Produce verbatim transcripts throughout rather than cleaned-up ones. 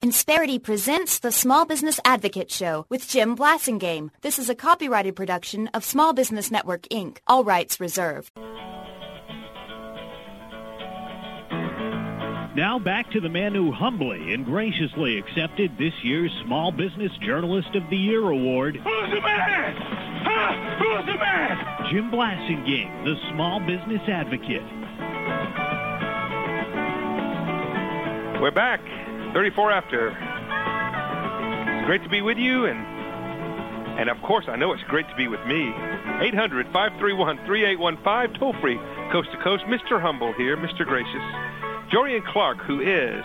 Insperity presents the Small Business Advocate Show with Jim Blasingame. This is a copyrighted production of Small Business Network, Incorporated. All rights reserved. Now back to the man who humbly and graciously accepted this year's Small Business Journalist of the Year award. Who's the man? Huh? Who's the man? Jim Blasingame, the Small Business Advocate. We're back, thirty-four after. It's great to be with you, and and of course, I know it's great to be with me. eight hundred, five three one, three eight one five, toll free, coast to coast. Mister Humble here, Mister Gracious. Jorian Clark, who is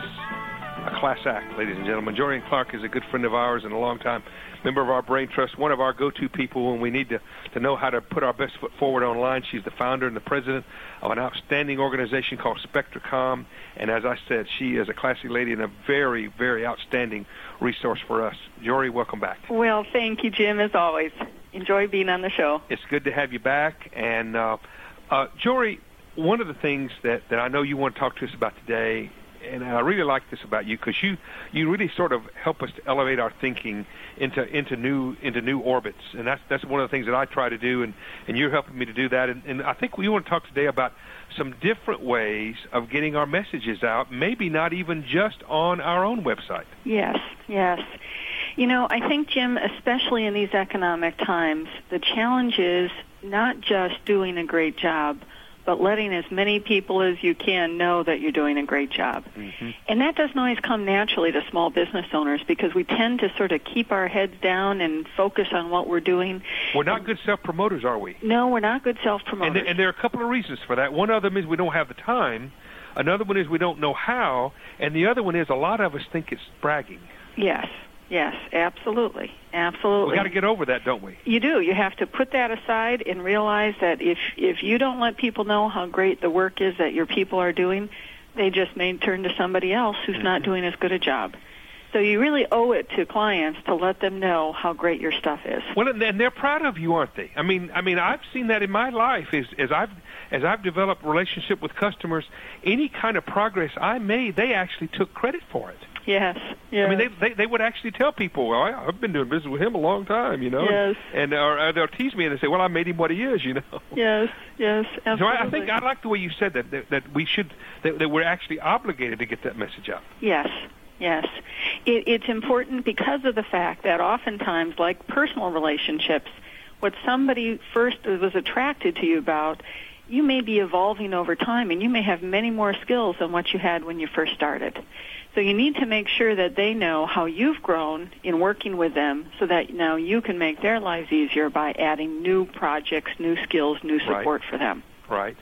a class act, ladies and gentlemen. Jorian Clark is a good friend of ours and a long-time member of our Brain Trust, one of our go-to people when we need to, to know how to put our best foot forward online. She's the founder and the president of an outstanding organization called SpectraCom, and as I said, she is a classy lady and a very, very outstanding resource for us. Jory, welcome back. Well, thank you, Jim, as always. Enjoy being on the show. It's good to have you back. And, uh, uh, Jory, one of the things that, that I know you want to talk to us about today, and I really like this about you because you, you really sort of help us to elevate our thinking into into new into new orbits, and that's that's one of the things that I try to do, and, and you're helping me to do that. And, and I think we want to talk today about some different ways of getting our messages out, maybe not even just on our own website. Yes, yes. You know, I think, Jim, especially in these economic times, the challenge is not just doing a great job, but letting as many people as you can know that you're doing a great job. Mm-hmm. And that doesn't always come naturally to small business owners because we tend to sort of keep our heads down and focus on what we're doing. We're not good self-promoters, are we? No, we're not good self-promoters. And, and there are a couple of reasons for that. One of them is we don't have the time. Another one is we don't know how. And the other one is a lot of us think it's bragging. Yes. Yes, absolutely, absolutely. We got to get over that, don't we? You do. You have to put that aside and realize that if if you don't let people know how great the work is that your people are doing, they just may turn to somebody else who's mm-hmm. not doing as good a job. So you really owe it to clients to let them know how great your stuff is. Well, and they're proud of you, aren't they? I mean, I mean, I've seen that in my life as, as I've as I've developed relationship with customers. Any kind of progress I made, they actually took credit for it. Yes, yes. I mean, they, they they would actually tell people, well, I, I've been doing business with him a long time, you know. Yes. And or, or they'll tease me and they say, well, I made him what he is, you know. Yes, yes, absolutely. So I, I think I like the way you said that, that, that we should, that, that we're actually obligated to get that message out. Yes, yes. It, it's important because of the fact that oftentimes, like personal relationships, what somebody first was attracted to you about, you may be evolving over time, and you may have many more skills than what you had when you first started. So you need to make sure that they know how you've grown in working with them so that now you can make their lives easier by adding new projects, new skills, new support right. for them. Right.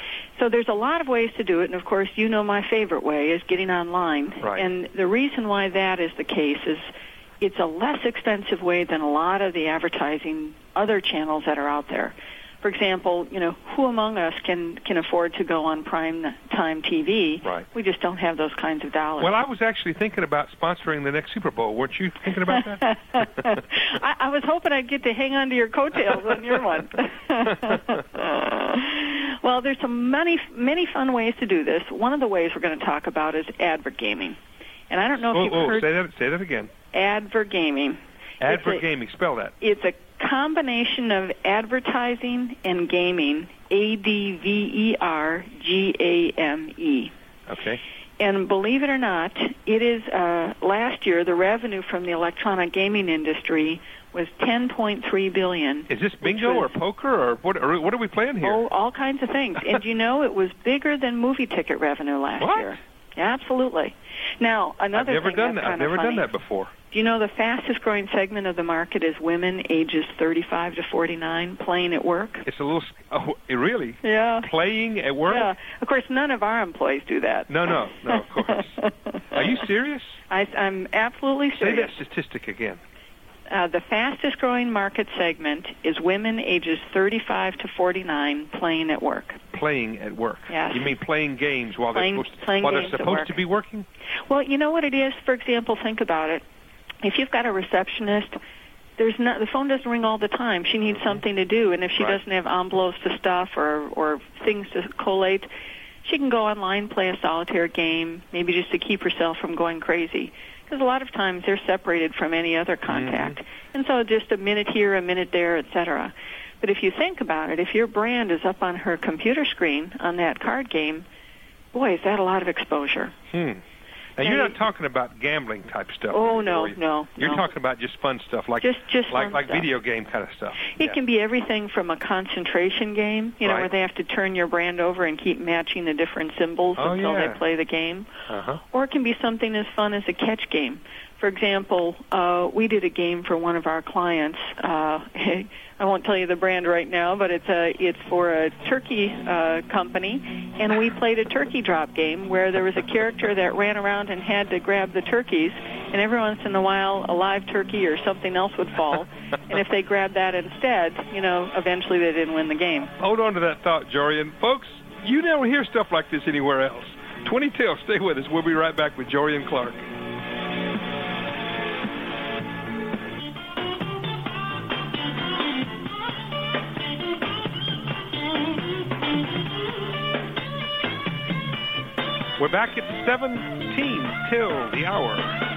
So there's a lot of ways to do it, and of course you know my favorite way is getting online. Right. And the reason why that is the case is it's a less expensive way than a lot of the advertising other channels that are out there. For example, you know, who among us can, can afford to go on prime time T V? Right. We just don't have those kinds of dollars. Well, I was actually thinking about sponsoring the next Super Bowl. Weren't you thinking about that? I, I was hoping I'd get to hang on to your coattails on your one. Well, there's some many, many fun ways to do this. One of the ways we're going to talk about is advergaming. And I don't know if oh, you've oh, heard... Say that, say that again. Advergaming. Advergaming. Spell that. It's a combination of advertising and gaming, A D V E R G A M E. Okay. And believe it or not, it is, uh, last year, the revenue from the electronic gaming industry was ten point three billion dollars. Is this bingo was, or poker or what, or what are we playing here? Oh, all kinds of things. And you know, it was bigger than movie ticket revenue last what? year. Absolutely. Now, another I've never thing done that's that. I've never funny, done that before. Do you know the fastest growing segment of the market is women ages thirty-five to forty-nine playing at work? It's a little, oh, really? Yeah. Playing at work? Yeah. Of course, none of our employees do that. No, no, no, of course. Are you serious? I, I'm absolutely serious. Say that statistic again. Uh, the fastest growing market segment is women ages thirty-five to forty-nine playing at work. Playing at work. Yes. You mean playing games while playing, they're supposed, playing while games they're supposed at to be working? Well, you know what it is? For example, think about it. If you've got a receptionist, there's not, the phone doesn't ring all the time. She needs mm-hmm. something to do, and if she right. doesn't have envelopes to stuff or, or things to collate, she can go online, play a solitaire game, maybe just to keep herself from going crazy. because a lot of times they're separated from any other contact. Mm-hmm. And so just a minute here, a minute there, et cetera. But if you think about it, if your brand is up on her computer screen on that card game, boy, is that a lot of exposure. Hmm. Now, you're not talking about gambling type stuff. Oh, no, no. You're no. talking about just fun stuff, like just, just like, fun like stuff. video game kind of stuff. It yeah. can be everything from a concentration game, you know, right. where they have to turn your brand over and keep matching the different symbols oh, until yeah. they play the game. Uh-huh. Or it can be something as fun as a catch game. For example, uh, we did a game for one of our clients. Uh, I won't tell you the brand right now, but it's a it's for a turkey uh, company, and we played a turkey drop game where there was a character that ran around and had to grab the turkeys, and every once in a while a live turkey or something else would fall, and if they grabbed that instead, you know, eventually they didn't win the game. Hold on to that thought, Jorian. Folks, you never hear stuff like this anywhere else. twenty till, stay with us. We'll be right back with Jorian Clark. We're back at seventeen till the hour.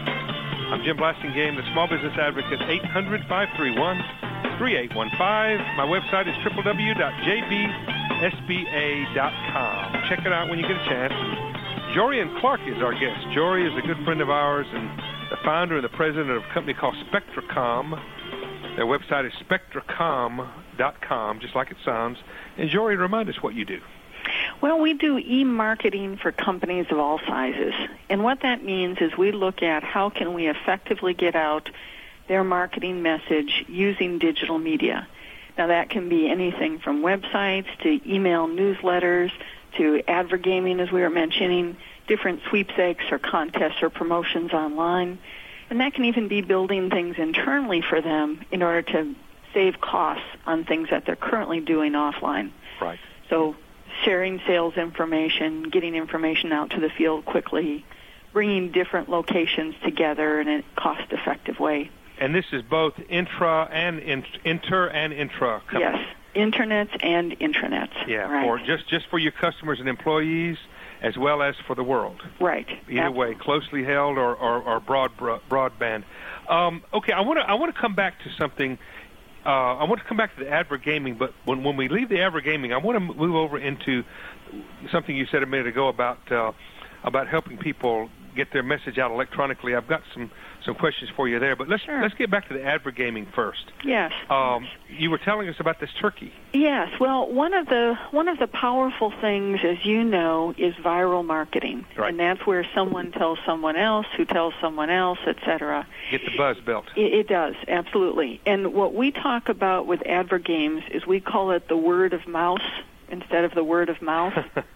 I'm Jim Blasingame, the Small Business Advocate, eight hundred, five three one, three eight one five. My website is w w w dot j b s b a dot com. Check it out when you get a chance. And Jorian Clark is our guest. Jory is a good friend of ours and the founder and the president of a company called SpectraCom. Their website is spectracom dot com, just like it sounds. And Jory, remind us what you do. Well, we do e-marketing for companies of all sizes. And what that means is we look at how can we effectively get out their marketing message using digital media. Now, that can be anything from websites to email newsletters to advergaming, as we were mentioning, different sweepstakes or contests or promotions online. And that can even be building things internally for them in order to save costs on things that they're currently doing offline. Right. So sharing sales information, getting information out to the field quickly, bringing different locations together in a cost-effective way. And this is both intra and in, inter and intra company. Yes, internets and intranets. Yeah, right. for just just for your customers and employees, as well as for the world. Right. Either Absolutely. way, closely held or or, or broad broadband. Um, okay, I want to I want to come back to something. Uh, I want to come back to the advergaming, but when when we leave the advergaming, I want to move over into something you said a minute ago about uh, about helping people get their message out electronically. I've got some, some questions for you there, but let's sure. let's get back to the advergaming first. Yes. Um, you were telling us about this turkey. Yes. Well, one of the one of the powerful things, as you know, is viral marketing, right. and that's where someone tells someone else, who tells someone else, et cetera. Get the buzz built. It, it does, absolutely. And what we talk about with advergames is we call it the word of mouse instead of the word of mouth.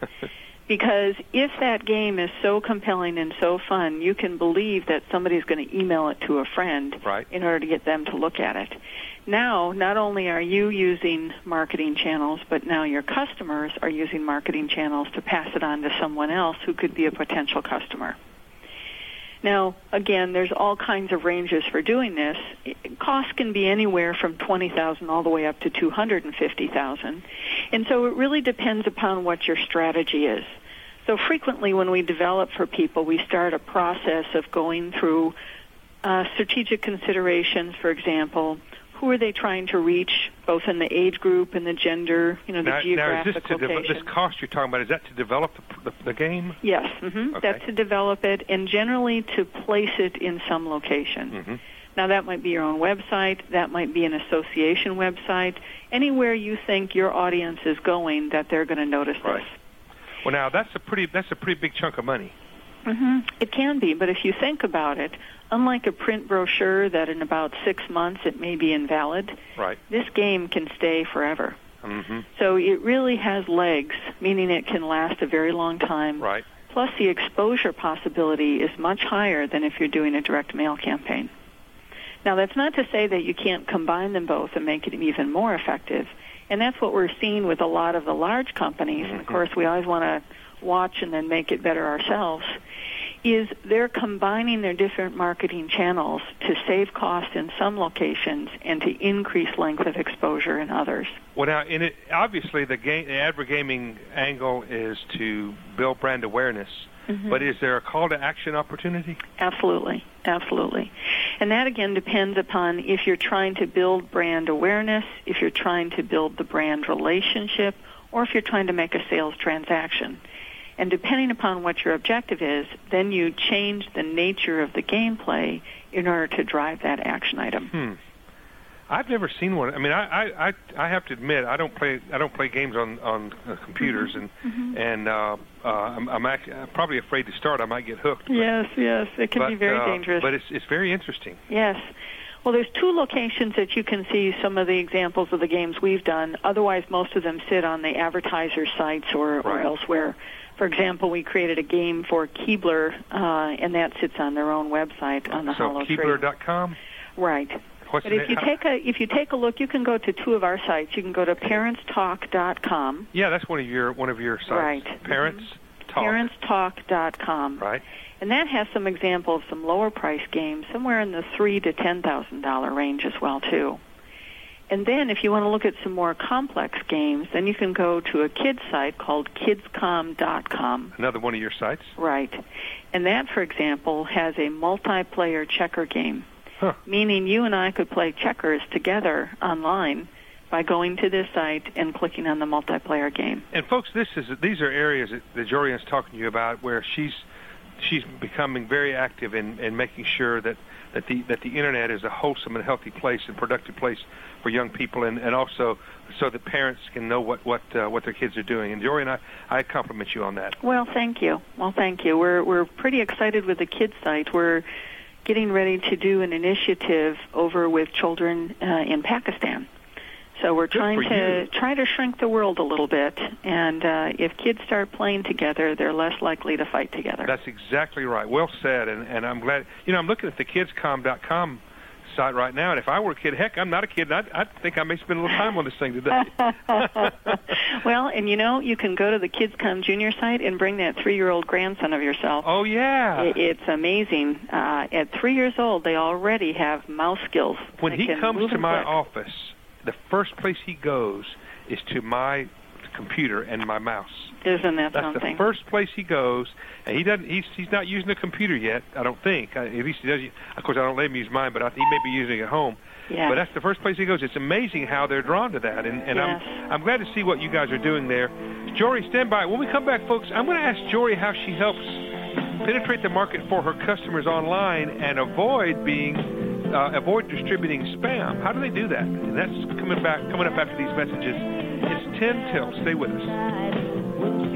Because if that game is so compelling and so fun, you can believe that somebody's going to email it to a friend right. in order to get them to look at it. Now, not only are you using marketing channels, but now your customers are using marketing channels to pass it on to someone else who could be a potential customer. Now, again, there's all kinds of ranges for doing this. Costs can be anywhere from twenty thousand dollars all the way up to two hundred fifty thousand dollars. And so it really depends upon what your strategy is. So frequently when we develop for people, we start a process of going through uh, strategic considerations, for example. Who are they trying to reach, both in the age group and the gender, you know, the now, geographic now is this to location? De- this cost you're talking about, is that to develop the, the, the game? Yes, mm-hmm. Okay. That's to develop it, and generally to place it in some location. Mm-hmm. Now, that might be your own website. That might be an association website. Anywhere you think your audience is going that they're going to notice right. this. Well, now, that's a pretty that's a pretty big chunk of money. Mm-hmm. It can be, but if you think about it, unlike a print brochure that in about six months it may be invalid, right. this game can stay forever. Mm-hmm. So it really has legs, meaning it can last a very long time. Right. Plus, the exposure possibility is much higher than if you're doing a direct mail campaign. Now, that's not to say that you can't combine them both and make it even more effective. And that's what we're seeing with a lot of the large companies. Mm-hmm. And, of course, we always want to watch and then make it better ourselves, is they're combining their different marketing channels to save costs in some locations and to increase length of exposure in others. Well, now, in it, obviously, the, game, the advergaming angle is to build brand awareness Mm-hmm. But is there a call to action opportunity? Absolutely, absolutely. And that, again, depends upon if you're trying to build brand awareness, if you're trying to build the brand relationship, or if you're trying to make a sales transaction. And depending upon what your objective is, then you change the nature of the gameplay in order to drive that action item. Hmm. I've never seen one. I mean, I, I, I have to admit, I don't play I don't play games on on uh, computers, mm-hmm. and mm-hmm. and uh, uh, I'm I'm, actually, I'm probably afraid to start. I might get hooked. But, yes, yes, it can but, be very uh, dangerous. But it's it's very interesting. Yes. Well, there's two locations that you can see some of the examples of the games we've done. Otherwise, most of them sit on the advertiser sites or, Right. or elsewhere. For example, we created a game for Keebler, uh, and that sits on their own website on the So Hollow Tree. Keebler dot com? Right. What's But the if you name? take a if you take a look, you can go to two of our sites. You can go to parents talk dot com. Yeah, that's one of your one of your sites. Right. Parents Mm-hmm. Talk. parents talk dot com. Right. And that has some examples of some lower price games, somewhere in the three to ten thousand dollar range as well too. And then, if you want to look at some more complex games, then you can go to a kids site called kids com dot com. Another one of your sites. Right. And that, for example, has a multiplayer checker game, Huh. meaning you and I could play checkers together online by going to this site and clicking on the multiplayer game. And folks, this is these are areas that, that Jorian's talking to you about where she's she's becoming very active in, in making sure that, that the that the internet is a wholesome and healthy place and productive place for young people, and, and also so that parents can know what what uh, what their kids are doing. And Jorian, I, I compliment you on that. Well, thank you. Well, thank you. We're we're pretty excited with the kids site. We're getting ready to do an initiative over with children uh, in Pakistan. So we're Good trying for to you. try to shrink the world a little bit, and uh, if kids start playing together, they're less likely to fight together. That's exactly right. Well said, and, and I'm glad. You know, I'm looking at the kids com dot com site right now, and if I were a kid, heck, I'm not a kid, and I, I think I may spend a little time on this thing today. Well, and you know, you can go to the KidsCom Junior site and bring that three-year-old grandson of yourself. Oh, yeah. It, it's amazing. Uh, at three years old, they already have mouse skills. When They he can comes move to and my click. office, the first place he goes is to my computer and my mouse. Isn't that That's something? the first place he goes, and he doesn't. He's he's not using a computer yet. I don't think. I, at least he does. Of course, I don't let him use mine, but I, he may be using it at home. Yeah. But that's the first place he goes. It's amazing how they're drawn to that, and, and Yes. I'm I'm glad to see what you guys are doing there. Jory, stand by. When we come back, folks, I'm going to ask Jory how she helps penetrate the market for her customers online and avoid being uh, avoid distributing spam. How do they do that? And that's coming back coming up after these messages. It's ten till. Stay with us.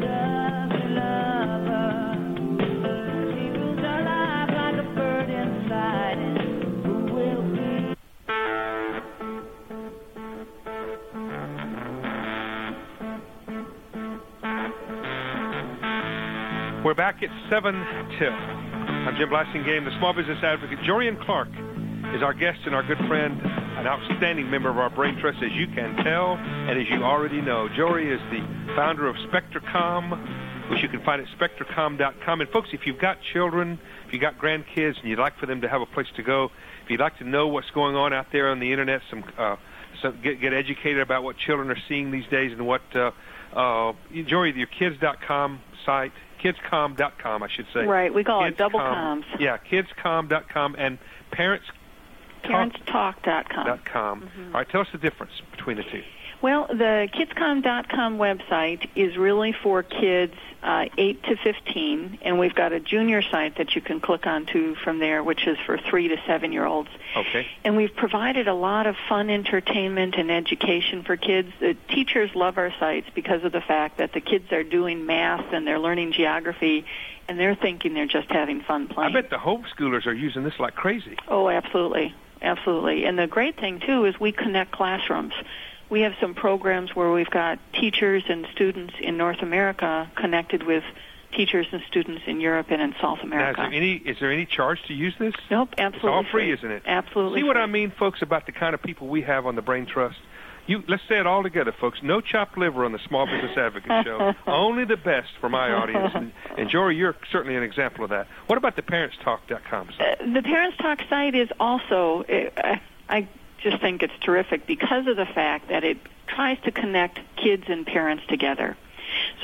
We're back at seven till. I'm Jim Blasingame, the small business advocate. Jorian Clark is our guest and our good friend, an outstanding member of our Brain Trust, as you can tell, and as you already know. Jory is the founder of Spectracom, which you can find at spectracom dot com. And folks, if you've got children, if you've got grandkids, and you'd like for them to have a place to go, if you'd like to know what's going on out there on the internet, some, uh, some get, get educated about what children are seeing these days and what, uh, uh, Jory, your kids dot com site, kids com dot com, I should say. Right, we call it Kids double com, coms. Yeah, kids com dot com and parents parents talk dot com. dot com. Mm-hmm. All right, tell us the difference between the two. Well, the kids com dot com website is really for kids uh, eight to fifteen, and we've got a junior site that you can click onto from there, which is for three to seven-year-olds. Okay. And we've provided a lot of fun entertainment and education for kids. The teachers love our sites because of the fact that the kids are doing math and they're learning geography, and they're thinking they're just having fun I playing. bet the homeschoolers are using this like crazy. Oh, absolutely. Absolutely. And the great thing, too, is we connect classrooms. We have some programs where we've got teachers and students in North America connected with teachers and students in Europe and in South Now, America. is there any is there any charge to use this? Nope, absolutely. It's all free, isn't it? Absolutely. See what free. I mean, folks, about the kind of people we have on the Brain Trust? You, let's say it all together, folks. No chopped liver on the Small Business Advocate Show. Only the best for my audience. And, and Jory, you're certainly an example of that. What about the parents talk dot com site? Uh, the Parents Talk site is also, uh, I just think it's terrific because of the fact that it tries to connect kids and parents together.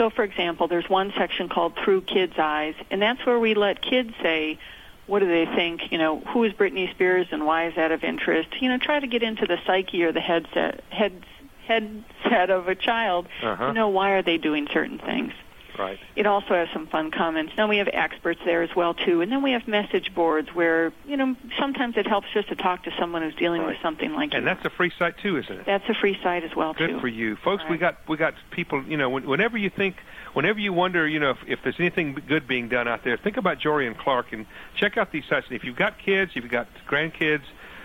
So, for example, there's one section called Through Kids' Eyes, and that's where we let kids say, what do they think? You know, who is Britney Spears and why is that of interest? You know, try to get into the psyche or the headset, head, headset of a child uh-huh. to know why are they doing certain things. Right. It also has some fun comments. Now we have experts there as well, too. And then we have message boards where, you know, sometimes it helps just to talk to someone who's dealing right. with something like and you. And that's a free site, too, isn't it? That's a free site as well, Good too. Good for you. Folks, right. we got we got people, you know, whenever you think, whenever you wonder, you know, if, if there's anything good being done out there, think about Jory and Clark and check out these sites. And if you've got kids, if you've got grandkids,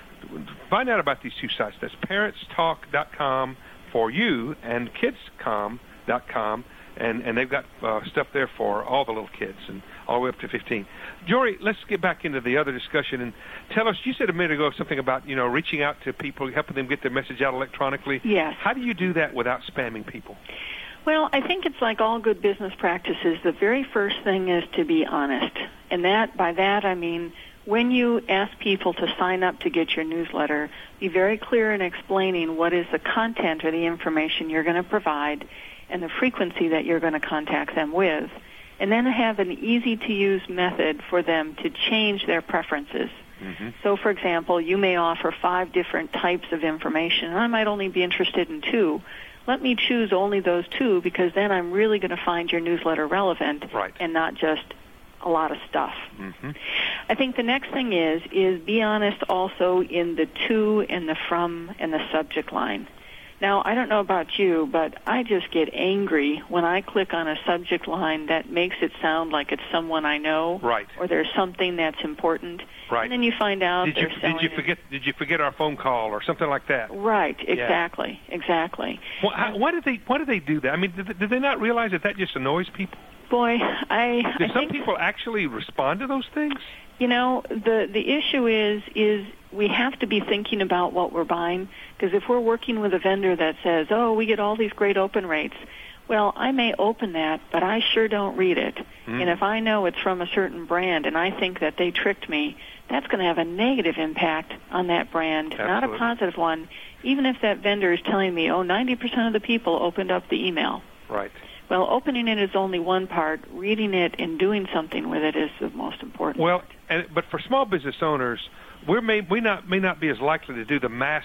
find out about these two sites. That's parents talk dot com for you and kids com dot com. And, and they've got uh, stuff there for all the little kids and all the way up to fifteen. Jory, let's get back into the other discussion and tell us, you said a minute ago something about, you know, reaching out to people, helping them get their message out electronically. Yes. How do you do that without spamming people? Well, I think it's like all good business practices. The very first thing is to be honest. And that, by that I mean when you ask people to sign up to get your newsletter, be very clear in explaining what is the content or the information you're going to provide and the frequency that you're going to contact them with, and then have an easy-to-use method for them to change their preferences. Mm-hmm. So, for example, you may offer five different types of information, and I might only be interested in two. Let me choose only those two, because then I'm really going to find your newsletter relevant right. and not just a lot of stuff. Mm-hmm. I think the next thing is, is be honest also in the to and the from and the subject line. Now, I don't know about you, but I just get angry when I click on a subject line that makes it sound like it's someone I know, right. or there's something that's important, right. and then you find out did they're you, selling. Did you forget? Did you forget our phone call or something like that? Right. Exactly. Yeah. Exactly. Well, how, why did they? Why do they do that? I mean, did, did they not realize that that just annoys people? Boy, I. Do I some think, people actually respond to those things? You know, the the issue is is we have to be thinking about what we're buying, because if we're working with a vendor that says, "Oh, we get all these great open rates," well, I may open that, but I sure don't read it. Mm. And if I know it's from a certain brand and I think that they tricked me, that's going to have a negative impact on that brand, Absolutely. Not a positive one, even if that vendor is telling me, "Oh, ninety percent of the people opened up the email." Right. Well, opening it is only one part. Reading it and doing something with it is the most important. Well, and, but for small business owners, we may we not may not be as likely to do the mass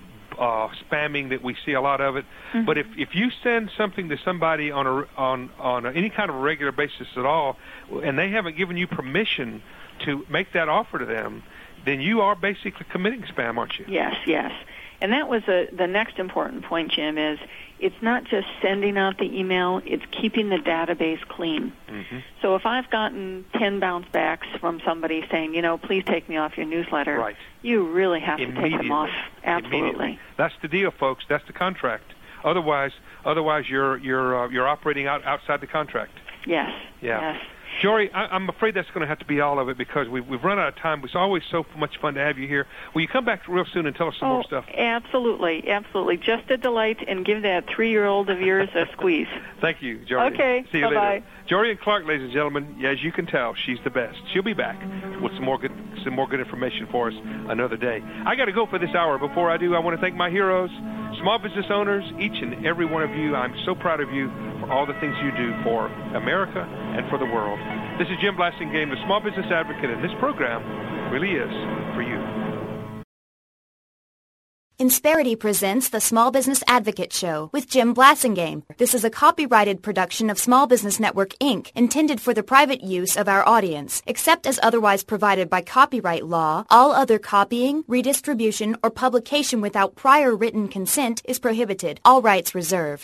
uh, spamming that we see a lot of it. Mm-hmm. But if if you send something to somebody on a on on a, any kind of regular basis at all, and they haven't given you permission to make that offer to them, then you are basically committing spam, aren't you? Yes, yes. And that was a, the next important point, Jim, is it's not just sending out the email, it's keeping the database clean. Mm-hmm. So if I've gotten ten bounce backs from somebody saying, you know, please take me off your newsletter, right. you really have to take them off. Absolutely. That's the deal, folks. That's the contract. Otherwise, otherwise you're you're uh, you're operating out, outside the contract. Yes. Yeah. Yes. Jory, I, I'm afraid that's going to have to be all of it because we've, we've run out of time. It's always so much fun to have you here. Will you come back real soon and tell us some oh, more stuff? Absolutely, absolutely. Just a delight, and give that three-year-old of yours a squeeze. Thank you, Jory. Okay, see you bye-bye. later. Jory and Clark, ladies and gentlemen, as you can tell, she's the best. She'll be back with some more good some more good information for us another day. I got to go for this hour. Before I do, I want to thank my heroes, small business owners, each and every one of you. I'm so proud of you for all the things you do for America and for the world. This is Jim Blasingame, the Small Business Advocate, and this program really is for you. Insperity presents the Small Business Advocate Show with Jim Blasingame. This is a copyrighted production of Small Business Network, Incorporated, intended for the private use of our audience. Except as otherwise provided by copyright law, all other copying, redistribution, or publication without prior written consent is prohibited. All rights reserved.